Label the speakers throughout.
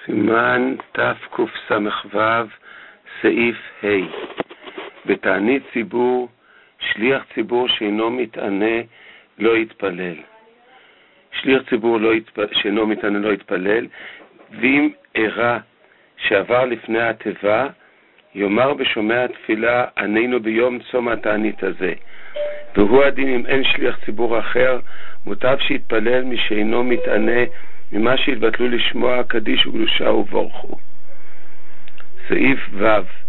Speaker 1: סימן תקס"ו סעיף ה' בתענית ציבור, שליח ציבור שאינו מתענה לא יתפלל. שליח ציבור שאינו מתענה לא יתפלל, ואם אירע שעבר לפני התיבה, יאמר בשומע התפילה, ענינו ביום צום התענית הזה. והוא הדין אם אין שליח ציבור אחר, מוטב שיתפלל משאינו מתענה, ממה שהתבטלו לשמוע קדיש וקדושה ובורכו. סעיף ו'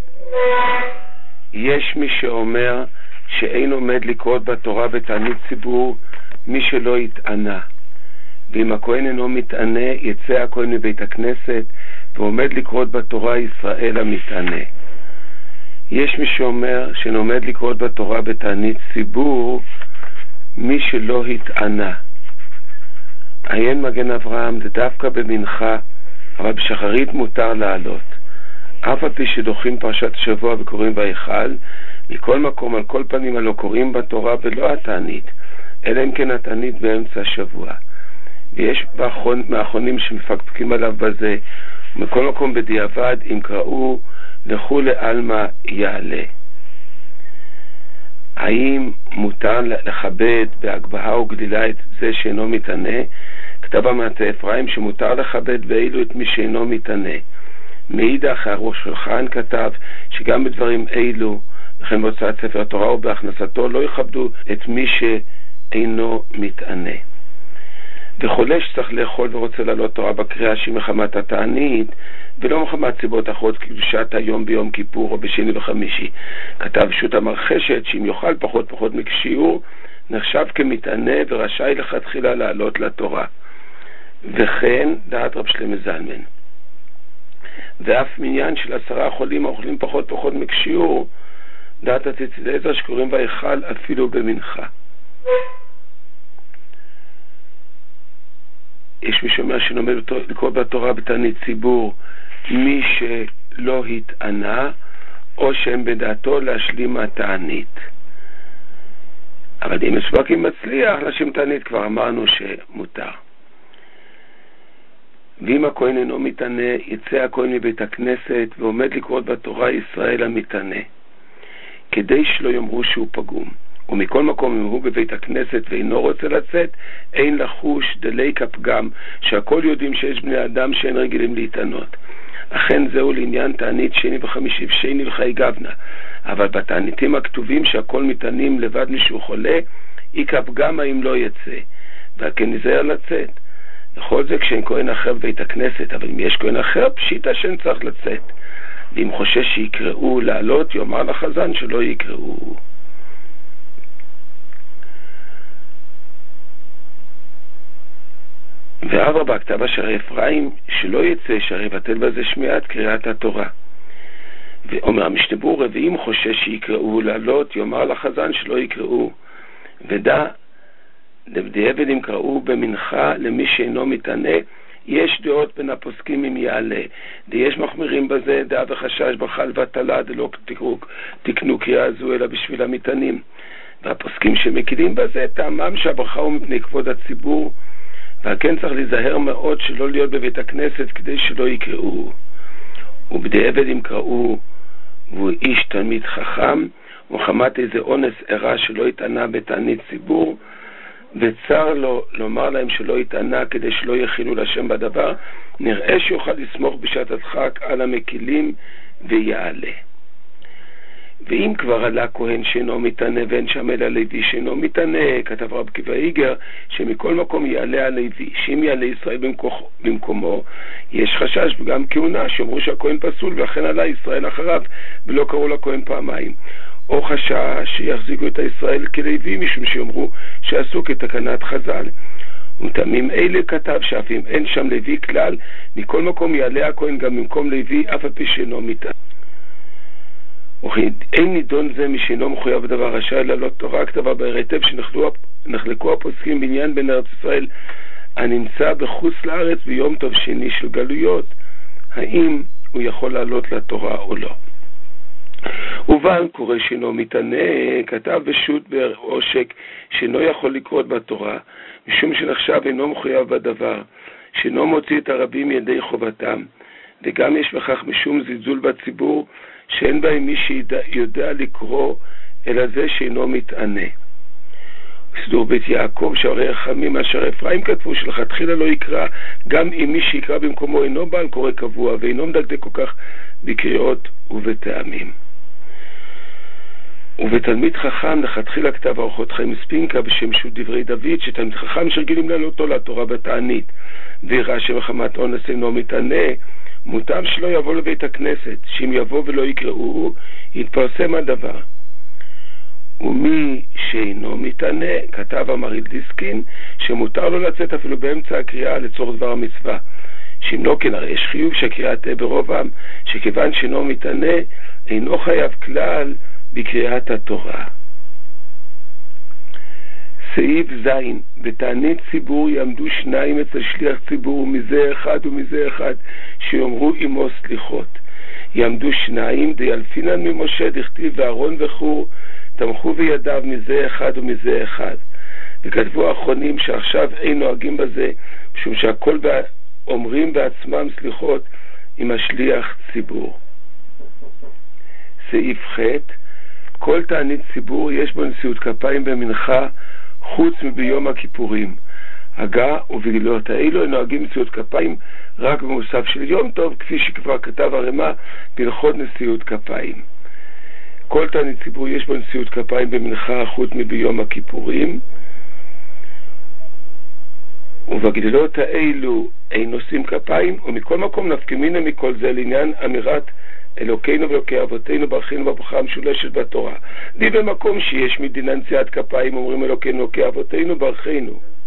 Speaker 1: יש מי שאומר שאין עומד לקרות בתורה בתענית ציבור מי שלא יתענה, ואם הכהן אינו מתענה יצא הכהן מבית הכנסת ועומד לקרות בתורה ישראל המתענה. יש מי שאומר שנעומד לקרות בתורה בתענית ציבור מי שלא התענה. עיין מגן אברהם, זה דווקא במנחה, אבל בשחרית מותר לעלות. אף על פי שדוחים פרשת השבוע וקוראים בהיכל, מכל מקום על כל פנים הלא קוראים בתורה ולא התענית, אלא אם כן התענית באמצע השבוע. ויש מהאחרונים שמפקפקים עליו בזה, ומכל מקום בדיעבד אם קראו לכו לעלמא יעלה. האם מותר לכבד בהגבהה וגלילה את זה שאינו מתענה? כתב המעטה אפרים שמותר לכבד באילו את מי שאינו מתענה. מאידך הראש שולחן כתב שגם בדברים אילו, וכן בהוצאת ספר תורה ובהכנסתו, לא יכבדו את מי שאינו מתענה. וחולה שצריך לאכול ורוצה לעלות תורה בקריאה שהיא מחמת התענית ולא מחמת סיבות אחרות קדושת היום ביום כיפור או בשני וחמישי, כתב שו"ת המרחשת שאם יאכל פחות מכשיעור נחשב כמתענה ורשאי לכתחילה לעלות לתורה. וכן דעת רב שלמה זלמן, ואף מניין של 10 חולים האוכלים פחות מכשיעור, דעת הציץ אליעזר שקוראים בהיכל אפילו במנחה. יש מי שאומר שנעמד לקרוא בתורה בתענית ציבור מי שלא התענה או שהם בדעתו להשלים התענית. אבל אם מספקים מצליח להשלים תענית כבר אמרנו שמותר. ואם הכהן אינו מתענה יצא הכהן מבית הכנסת ועומד לקרות בתורה ישראל המתענה, כדי שלא יאמרו שהוא פגום. ומכל מקום אם הוא בבית הכנסת ואינו רוצה לצאת, אין לחוש דלי כפגם, שהכל יודעים שיש בני אדם שאין רגילים להתענות. אכן זהו לעניין תענית שני וחמישי ושני וחי גבנה, אבל בתעניתים הכתובים שהכל מתענים לבד משהו חולה, אי כפגם אם לא יצא, וכן נזהר לצאת. לכל זה כשאין כהן אחר בבית הכנסת, אבל אם יש כהן אחר פשיטה שאין צריך לצאת. ואם חושש שיקראו לעלות, יאמר לחזן שלא יקראו. ואדרבה, כתב השערי אפרים שלא יצא שהרי בטל בזה שמיעת קריאת התורה. ואומר המשנה ברורה, ואם חושש שיקראו לעלות, יאמר לחזן שלא יקראו. ודע לבדיעבד אם קראו במנחה למי שאינו מתענה, יש דעות בין הפוסקים אם יעלה. יש מחמירים בזה, דעה וחשש בחל ותלה, דלא תקנו קריאה זו אלא בשביל המתענים. והפוסקים שמקידים בזה, טעמם שהברכה הוא מפני כבוד הציבור, וכן צריך להיזהר מאוד שלא להיות בבית הכנסת כדי שלא יקראו. ובדיעבד אם קראו והוא איש תלמיד חכם, ומחמת איזה אונס ערה שלא יתענה בתענית ציבור, וצר לו לומר להם שלא יתענה כדי שלא יכילו לשם בדבר, נראה שיוכל לסמוך בשעת הדחק על המקילים ויעלה. ואם כבר עלה כהן שאינו מתענה ואין שם אלא לוי שאינו מתענה, כתב רב עקיבא איגר שמכל מקום יעלה הלוי, שאם יעלה ישראל במקומו יש חשש וגם כהונה שאומרו שהכהן פסול ולכן עלה ישראל אחריו ולא קראו לכהן פעמיים, או חשש שיחזיקו את הישראל כלוי משום שאומרו שעשו כתקנת חז"ל. ומטעמים אלה כתב שאף אם אין שם לוי כלל, מכל מקום יעלה הכהן גם במקום לוי אף על פי שאינו מתענה. אין נידון זה מי שאינו מחויב בדבר רשאי לעלות תורה, כתבה בהיטב שנחלקו הפוסקים בעניין בין ארץ ישראל הנמצא בחוץ לארץ ביום טוב שני של גלויות, האם הוא יכול לעלות לתורה או לא. ובעל קורא שאינו מתענה, כתב בשו"ת בעושק שאינו יכול לקרות בתורה משום שנחשב אינו מחויב בדבר, שאינו מוציא את הרבים ידי חובתם, וגם יש בכך משום זלזול בציבור, שאין בהם מי שיודע לקרוא, אלא זה שאינו מתענה. סידור בית יעקב, שהרי רחמים אשר אפרים כתבו, שלכתחילה לא יקרא, גם אם מי שיקרא במקומו אינו בעל קורא קבוע, ואינו מדקדק כל כך בקריאות ובטעמים. ובתלמיד חכם לכתחילה כתב אורחות חיים ספינקה בשם שו"ת דברי דוד, שתלמיד חכם שרגילים לעלותו לתורה בתענית, ויראה שמחמת אונס אינו מתענה, מוטב שלא יבוא לבית הכנסת, שאם יבוא ולא יקראו, יתפרסם הדבר. ומי שאינו מתענה, כתב המריל דיסקין, שמותר לו לצאת אפילו באמצע הקריאה לצורך דבר המצווה. שאם לא כן, הרי יש חיוב שהקריאה תהיה ברוב עם, שכיוון שאינו מתענה, אינו חייב כלל בקריאת התורה. סעיף זין, בתענית ציבור יעמדו שניים אצל שליח ציבור, מזה אחד ומזה אחד, שיאמרו עמו סליחות. יעמדו שניים, דיילפינן ממשה, דכתיב ואהרון וחור, תמכו בידיו מזה אחד ומזה אחד. וכתבו האחרונים שעכשיו אין נוהגים בזה, משום שהכל אומרים בעצמם סליחות עם השליח ציבור. סעיף ח', כל תענית ציבור יש בו נשיאות כפיים במנחה, חוץ מביום הכיפורים. הגה ובגלילות האלו נוהגים נשיאות כפיים רק במוסף של יום טוב, כפי שכבר כתב הרמ"א בהלכות נשיאות כפיים. כל תענית ציבור יש בו נשיאות כפיים במנחה, חוץ מביום הכיפורים. ובגלילות האלו אין נושאים כפיים, ומכל מקום נפקמינה מכל זה לעניין אמירת אלוקינו ואלוקי אבותינו ברכינו בברכה המשולשת בתורה. די במקום שיש מדינה נשיאת כפיים אומרים אלוקינו ואלוקי אבותינו ברכינו.